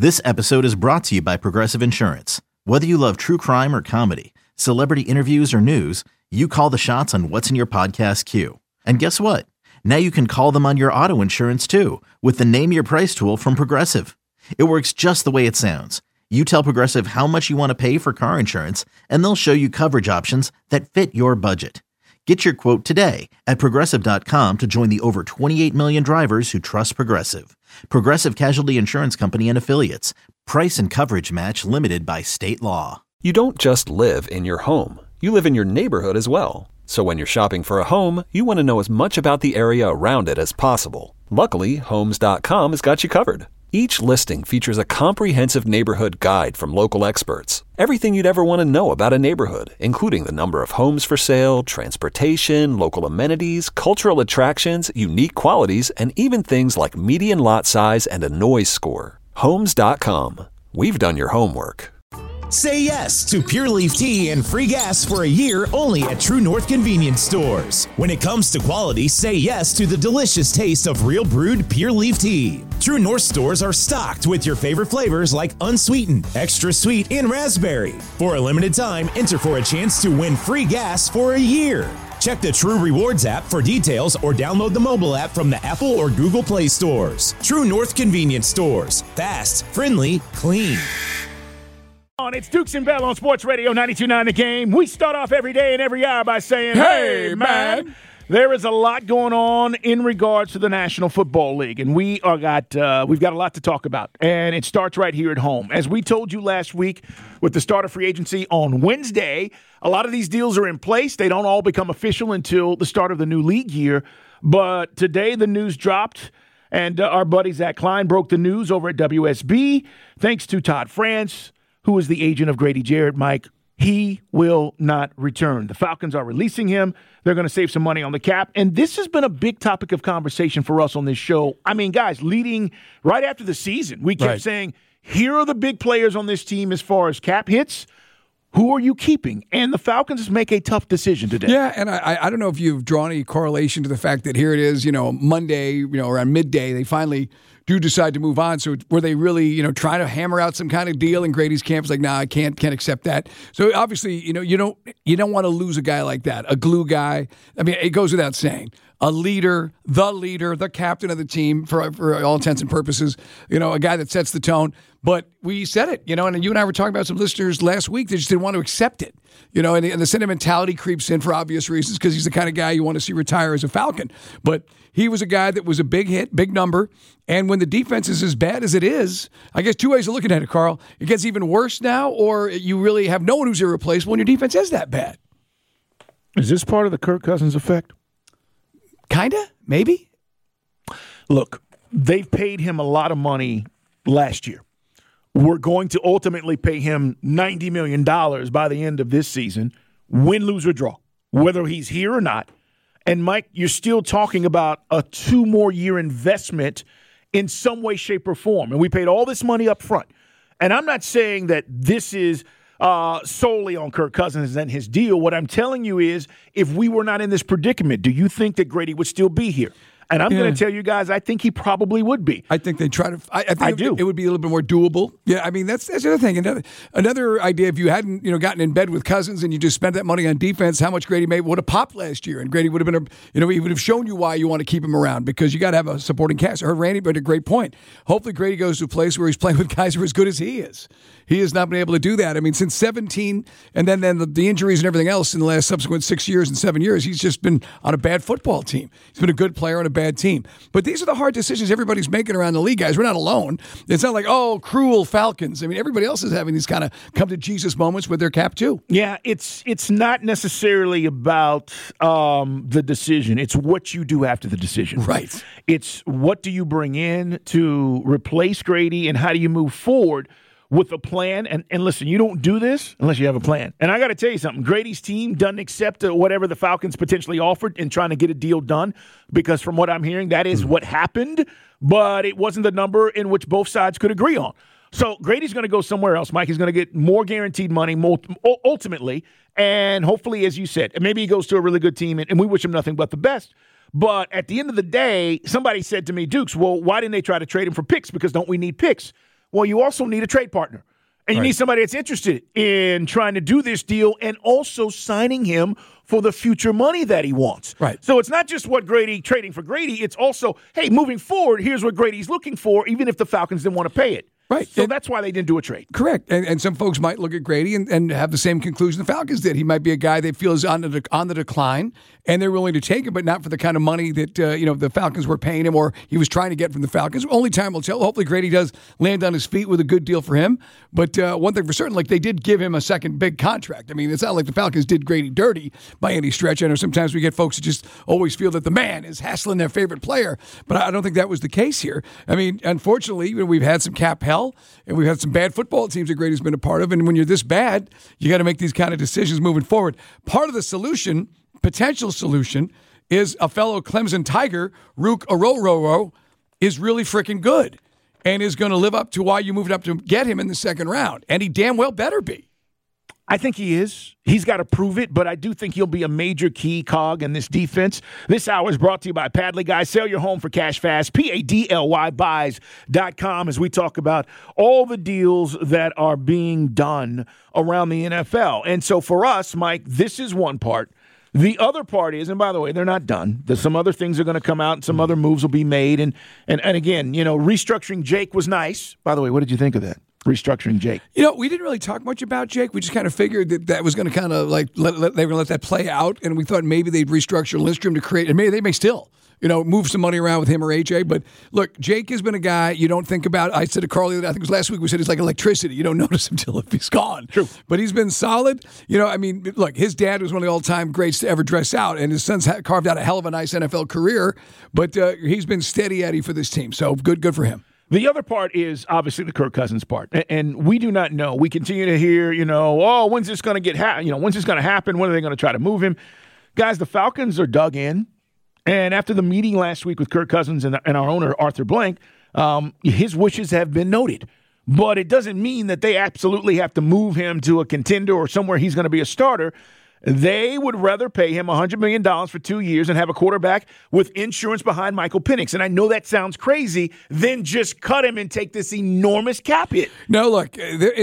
This episode is brought to you by Progressive Insurance. Whether you love true crime or comedy, celebrity interviews or news, you call the shots on what's in your podcast queue. And guess what? Now you can call them on your auto insurance too with the Name Your Price tool from Progressive. It works just the way it sounds. You tell Progressive how much you want to pay for car insurance, and they'll show you coverage options that fit your budget. Get your quote today at Progressive.com to join the over 28 million drivers who trust Progressive. Progressive Casualty Insurance Company and Affiliates. Price and coverage match limited by state law. You don't just live in your home. You live in your neighborhood as well. So when you're shopping for a home, you want to know as much about the area around it as possible. Luckily, Homes.com has got you covered. Each listing features a comprehensive neighborhood guide from local experts. Everything you'd ever want to know about a neighborhood, including the number of homes for sale, transportation, local amenities, cultural attractions, unique qualities, and even things like median lot size and a noise score. Homes.com. We've done your homework. Say yes to Pure Leaf Tea and free gas for a year only at True North Convenience Stores. When it comes to quality, say yes to the delicious taste of real brewed Pure Leaf Tea. True North stores are stocked with your favorite flavors like unsweetened, extra sweet, and raspberry. For a limited time, enter for a chance to win free gas for a year. Check the True Rewards app for details or download the mobile app from the Apple or Google Play stores. True North Convenience Stores. Fast, friendly, clean. It's Dukes and Bell on Sports Radio 92.9 The Game. We start off every day and every hour by saying, hey, man. There is a lot going on in regards to the National Football League, and we've got a lot to talk about, and it starts right here at home. As we told you last week with the start of free agency on Wednesday, a lot of these deals are in place. They don't all become official until the start of the new league year, but today the news dropped, and our buddy Zach Klein broke the news over at WSB. Thanks to Todd France, who is the agent of Grady Jarrett, Mike. He will not return. The Falcons are releasing him. They're going to save some money on the cap. And this has been a big topic of conversation for us on this show. I mean, guys, leading right after the season, we kept saying, here are the big players on this team as far as cap hits. Who are you keeping? And the Falcons make a tough decision today. Yeah, and I don't know if you've drawn any correlation to the fact that here it is, Monday, around midday, they finally do decide to move on. So were they really, trying to hammer out some kind of deal? And Grady's camp's like, nah, I can't accept that. So obviously, you don't want to lose a guy like that, a glue guy. I mean, it goes without saying. A leader, the captain of the team for all intents and purposes, a guy that sets the tone. But we said it, and you and I were talking about some listeners last week that just didn't want to accept it, and the sentimentality creeps in for obvious reasons because he's the kind of guy you want to see retire as a Falcon. But he was a guy that was a big hit, big number. And when the defense is as bad as it is, I guess two ways of looking at it, Carl. It gets even worse now, or you really have no one who's irreplaceable when your defense is that bad. Is this part of the Kirk Cousins effect? Kinda, maybe. Look, they've paid him a lot of money last year. We're going to ultimately pay him $90 million by the end of this season, win, lose, or draw, whether he's here or not. And, Mike, you're still talking about a 2-more-year investment in some way, shape, or form. And we paid all this money up front. And I'm not saying that this is solely on Kirk Cousins and his deal. What I'm telling you is, if we were not in this predicament, do you think that Grady would still be here? And I'm going to tell you guys, I think he probably would be. I think they try to. I do. It would be a little bit more doable. Yeah, I mean that's the other thing. Another idea. If you hadn't gotten in bed with Cousins and you just spent that money on defense, how much Grady would have popped last year, and Grady would have been he would have shown you why you want to keep him around because you got to have a supporting cast. I heard Randy made a great point. Hopefully Grady goes to a place where he's playing with guys who are as good as he is. He has not been able to do that. I mean, since 17, and then the injuries and everything else in the last subsequent 6 years and 7 years, he's just been on a bad football team. He's been a good player on a bad team. But these are the hard decisions everybody's making around the league, guys. We're not alone. It's not like, cruel Falcons. I mean, everybody else is having these kind of come-to-Jesus moments with their cap, too. Yeah, it's not necessarily about the decision. It's what you do after the decision. Right. It's what do you bring in to replace Grady, and how do you move forward with a plan. And listen, you don't do this unless you have a plan. And I got to tell you something. Grady's team doesn't accept whatever the Falcons potentially offered in trying to get a deal done, because from what I'm hearing, that is what happened, but it wasn't the number in which both sides could agree on. So Grady's going to go somewhere else, Mike. He's going to get more guaranteed money ultimately, and hopefully, as you said, maybe he goes to a really good team, and we wish him nothing but the best. But at the end of the day, somebody said to me, Dukes, well, why didn't they try to trade him for picks? Because don't we need picks? Well, you also need a trade partner. And you need somebody that's interested in trying to do this deal and also signing him for the future money that he wants. Right. So it's not just what Grady trading for Grady. It's also, hey, moving forward, here's what Grady's looking for, even if the Falcons didn't want to pay it. Right. So that's why they didn't do a trade. Correct. And some folks might look at Grady and have the same conclusion the Falcons did. He might be a guy they feel is on the decline, and they're willing to take him, but not for the kind of money that the Falcons were paying him or he was trying to get from the Falcons. Only time will tell. Hopefully Grady does land on his feet with a good deal for him. But one thing for certain, like they did give him a second big contract. I mean, it's not like the Falcons did Grady dirty by any stretch. I know sometimes we get folks who just always feel that the man is hassling their favorite player, but I don't think that was the case here. I mean, unfortunately, we've had some cap hell, and we've had some bad football teams that Grady's been a part of. And when you're this bad, you got to make these kind of decisions moving forward. Part of the solution, potential solution, is a fellow Clemson Tiger, Rook Orororo, is really freaking good and is going to live up to why you moved up to get him in the second round. And he damn well better be. I think he is. He's got to prove it, but I do think he'll be a major key cog in this defense. This hour is brought to you by Padley Guys. Sell your home for cash fast. PADLY buys.com as we talk about all the deals that are being done around the NFL. And so for us, Mike, this is one part. The other part is, and by the way, they're not done. There's some other things are going to come out and some other moves will be made. And again, restructuring Jake was nice. By the way, what did you think of that? Restructuring Jake. We didn't really talk much about Jake. We just kind of figured that was going to kind of like they were going to let that play out, and we thought maybe they'd restructure Lindstrom to create, and maybe they may still, move some money around with him or AJ. But look, Jake has been a guy you don't think about. I said to Carly, I think it was last week, we said he's like electricity. You don't notice him till if he's gone. True. But he's been solid. Look, his dad was one of the all-time greats to ever dress out, and his son's carved out a hell of a nice NFL career. But he's been steady Eddie for this team, so good for him. The other part is obviously the Kirk Cousins part, and we do not know. We continue to hear, when's this going to when's this going to happen? When are they going to try to move him? Guys, the Falcons are dug in, and after the meeting last week with Kirk Cousins and our owner, Arthur Blank, his wishes have been noted. But it doesn't mean that they absolutely have to move him to a contender or somewhere he's going to be a starter. They would rather pay him $100 million for 2 years and have a quarterback with insurance behind Michael Penix. And I know that sounds crazy, then just cut him and take this enormous cap hit. No, look,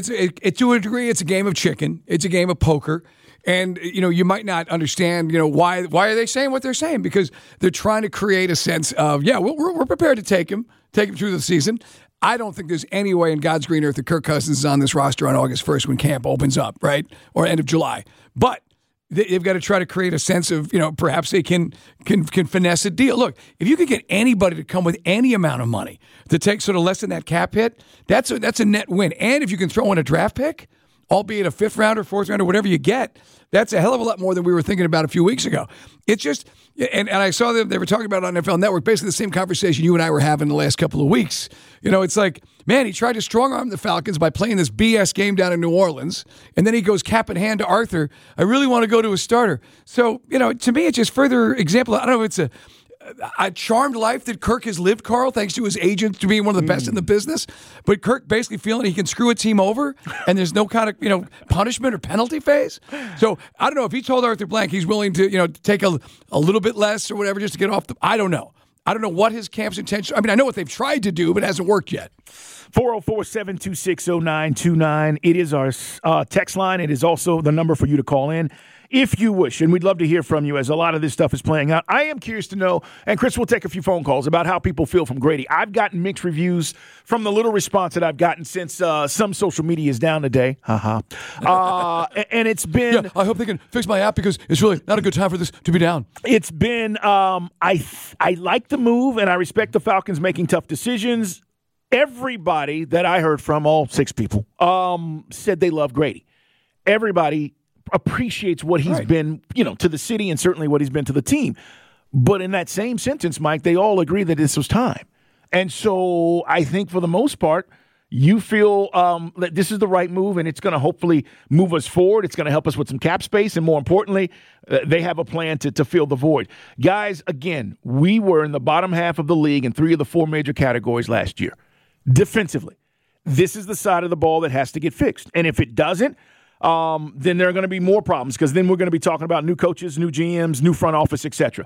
to a degree, it's a game of chicken. It's a game of poker. And, you might not understand, why are they saying what they're saying? Because they're trying to create a sense of, we're prepared to take him through the season. I don't think there's any way in God's green earth that Kirk Cousins is on this roster on August 1st when camp opens up, right? Or end of July. But they've got to try to create a sense of, perhaps they can finesse a deal. Look, if you could get anybody to come with any amount of money to take sort of less than that cap hit, that's a net win. And if you can throw in a draft pick, albeit a fifth rounder, fourth rounder, whatever you get, that's a hell of a lot more than we were thinking about a few weeks ago. It's just, and I saw them, they were talking about it on NFL Network, basically the same conversation you and I were having the last couple of weeks. It's like, man, he tried to strong-arm the Falcons by playing this BS game down in New Orleans, and then he goes cap in hand to Arthur, I really want to go to a starter. So, to me, it's just further example. I don't know if it's a charmed life that Kirk has lived, Carl, thanks to his agent to being one of the best in the business. But Kirk basically feeling he can screw a team over and there's no kind of, punishment or penalty phase. So I don't know if he told Arthur Blank he's willing to, take a little bit less or whatever just to get off the, I don't know. I don't know what his camp's intention. I mean, I know what they've tried to do, but it hasn't worked yet. 404-726-0929. It is our text line. It is also the number for you to call in if you wish, and we'd love to hear from you as a lot of this stuff is playing out. I am curious to know, and Chris will take a few phone calls about how people feel from Grady. I've gotten mixed reviews from the little response that I've gotten since some social media is down today. And it's been... Yeah, I hope they can fix my app because it's really not a good time for this to be down. It's been... I like the move, and I respect the Falcons making tough decisions. Everybody that I heard from, all 6 people, said they love Grady. Everybody appreciates what he's been, to the city and certainly what he's been to the team. But in that same sentence, Mike, they all agree that this was time. And so I think for the most part, you feel that this is the right move and it's going to hopefully move us forward. It's going to help us with some cap space. And more importantly, they have a plan to fill the void. Guys, again, we were in the bottom half of the league in 3 of the 4 major categories last year. Defensively, this is the side of the ball that has to get fixed. And if it doesn't, then there are going to be more problems because then we're going to be talking about new coaches, new GMs, new front office, etc.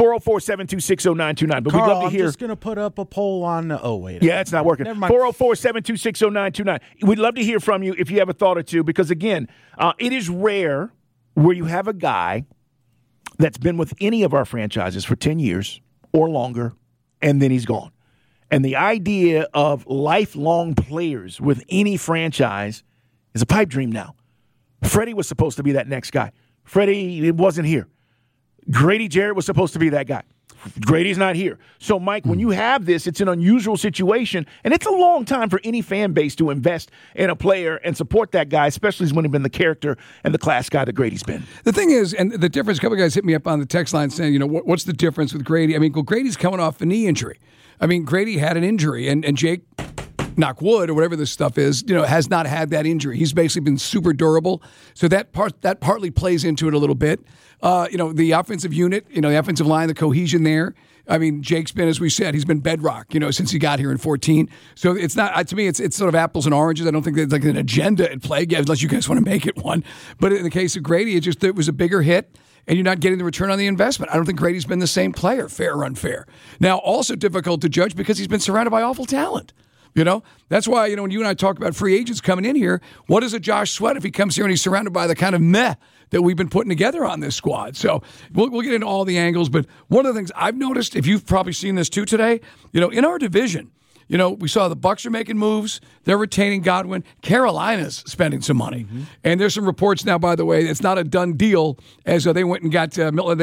404-726-0929. But Carl, we'd love to hear. I'm just going to put up a poll on. Yeah, it's not working. 404-726-0929. We'd love to hear from you if you have a thought or two because, again, it is rare where you have a guy that's been with any of our franchises for 10 years or longer, and then he's gone. And the idea of lifelong players with any franchise is a pipe dream now. Freddie was supposed to be that next guy. Freddie wasn't here. Grady Jarrett was supposed to be that guy. Grady's not here. So, Mike, when you have this, it's an unusual situation, and it's a long time for any fan base to invest in a player and support that guy, especially when he's been the character and the class guy that Grady's been. The thing is, and the difference, a couple of guys hit me up on the text line saying, what's the difference with Grady? I mean, Grady's coming off a knee injury. I mean, Grady had an injury, and Jake, knock wood or whatever this stuff is, has not had that injury. He's basically been super durable. So that partly plays into it a little bit. The offensive unit, the offensive line, the cohesion there. I mean, Jake's been, as we said, he's been bedrock, since he got here in 2014. So it's not, to me, it's sort of apples and oranges. I don't think there's like an agenda at play, unless you guys want to make it one. But in the case of Grady, it was a bigger hit. And you're not getting the return on the investment. I don't think Grady's been the same player, fair or unfair. Now, also difficult to judge because he's been surrounded by awful talent. That's why, when you and I talk about free agents coming in here, what is a Josh Sweat if he comes here and he's surrounded by the kind of meh that we've been putting together on this squad? So we'll get into all the angles. But one of the things I've noticed, if you've probably seen this too today, in our division, we saw the Bucs are making moves. They're retaining Godwin. Carolina's spending some money, and there's some reports now. By the way, it's not a done deal as they went and got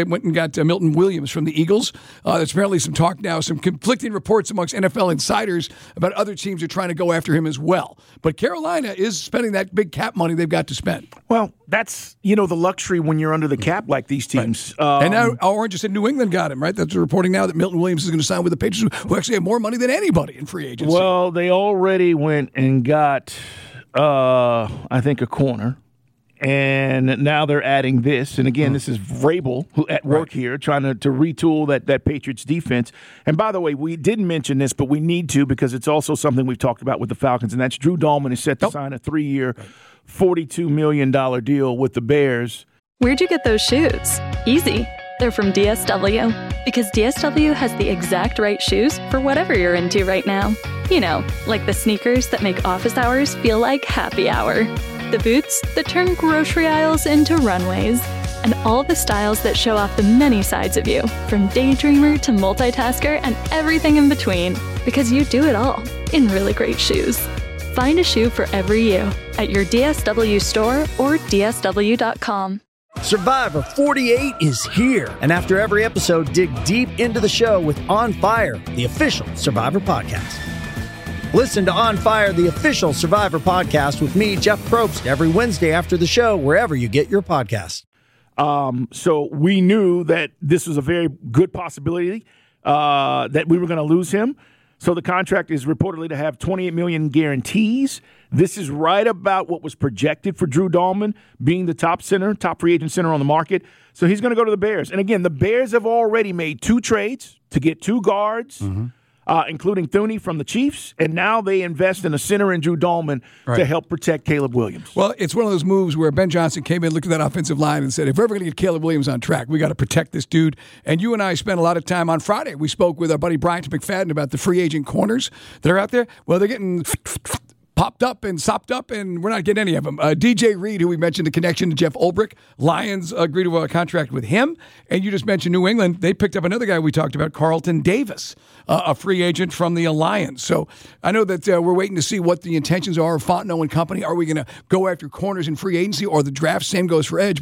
Milton Williams from the Eagles. There's apparently some talk now, some conflicting reports amongst NFL insiders about other teams are trying to go after him as well. But Carolina is spending that big cap money they've got to spend. Well, that's the luxury when you're under the cap like these teams. Right. And now Orange just said New England got him, right? That's reporting now that Milton Williams is going to sign with the Patriots, who actually have more money than anybody in free agency. Well, they already went and got, I think, a corner. And now they're adding this. And again, this is Vrabel who at work here trying to retool that Patriots defense. And by the way, we didn't mention this, but we need to because it's also something we've talked about with the Falcons, and that's Drew Dahlman is set to sign a 3-year, $42 million deal with the Bears. Where'd you get those shoes? Easy. They're from DSW. Because DSW has the exact right shoes for whatever you're into right now. Like the sneakers that make office hours feel like happy hour. The boots that turn grocery aisles into runways. And all the styles that show off the many sides of you, from daydreamer to multitasker and everything in between. Because you do it all in really great shoes. Find a shoe for every you at your DSW store or DSW.com. Survivor 48 is here. And after every episode, dig deep into the show with On Fire, the official Survivor podcast. Listen to On Fire, the official Survivor podcast with me, Jeff Probst, every Wednesday after the show, wherever you get your podcasts. So we knew that this was a very good possibility that we were going to lose him. So the contract is reportedly to have $28 million guarantees. This is right about what was projected for Drew Dahlman, being the top free agent center on the market. So he's going to go to the Bears. And again, the Bears have already made 2 trades to get 2 guards, including Thuney from the Chiefs. And now they invest in a center in Drew Dahlman to help protect Caleb Williams. Well, it's one of those moves where Ben Johnson came in, looked at that offensive line and said, if we're ever going to get Caleb Williams on track, we got to protect this dude. And you and I spent a lot of time on Friday. We spoke with our buddy Bryant McFadden about the free agent corners that are out there. Well, they're getting popped up and sopped up, and we're not getting any of them. DJ Reed, who we mentioned, the connection to Jeff Ulbrich. Lions agreed to a contract with him. And you just mentioned New England. They picked up another guy we talked about, Carlton Davis, a free agent from the Alliance. So I know that we're waiting to see what the intentions are of Fontenot and company. Are we going to go after corners in free agency or the draft? Same goes for edge.